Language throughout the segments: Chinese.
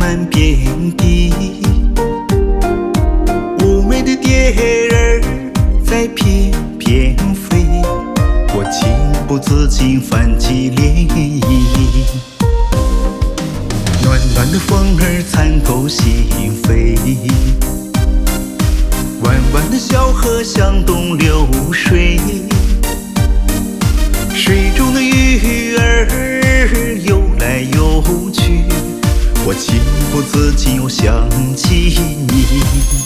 看遍地，妩媚的蝶儿在翩翩飞，我情不自禁泛起涟漪。暖暖的风儿残透心扉，弯弯的小河向东流水，水中的鱼儿游来游去，我情不自禁又想起你。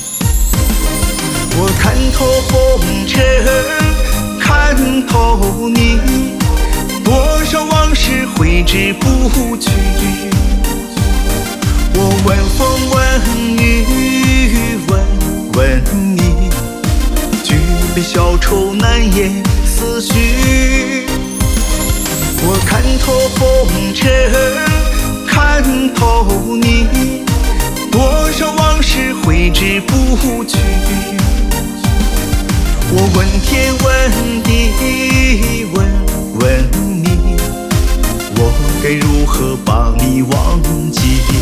我看透红尘，看透你，多少往事挥之不去。我问风问雨问你，举杯消愁难言思绪。我看透红尘，看透你，多少往事挥之不去。我问天问地问你，我该如何帮你忘记？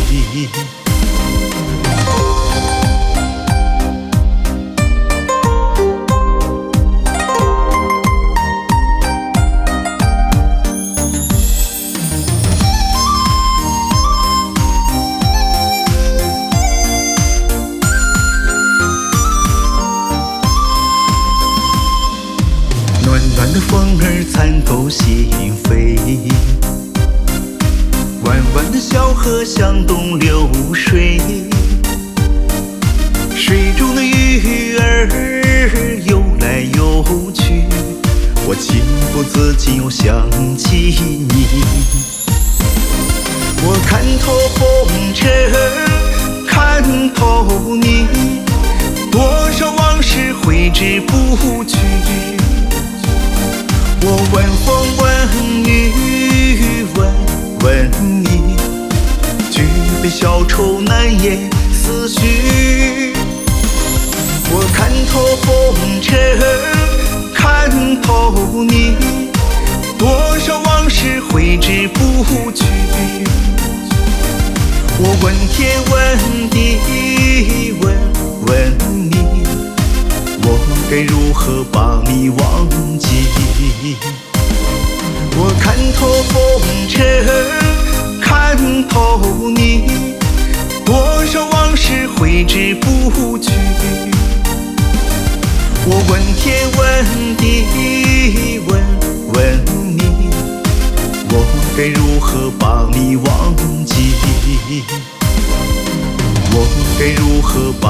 暖暖的风儿参透心扉，弯弯的小河向东流水，水中的鱼儿游来游去，我情不自禁又想起你。我看透红尘，看透你，多少往事挥之不去。我问风问雨问你，举杯消愁难言思绪。我看透红尘，看透你，多少往事挥之不去。我问天问地问你，我该如何帮你忘记？我看透红尘，看透你，多少往事挥之不去。我问天问地问你，我该如何帮你忘记？我该如何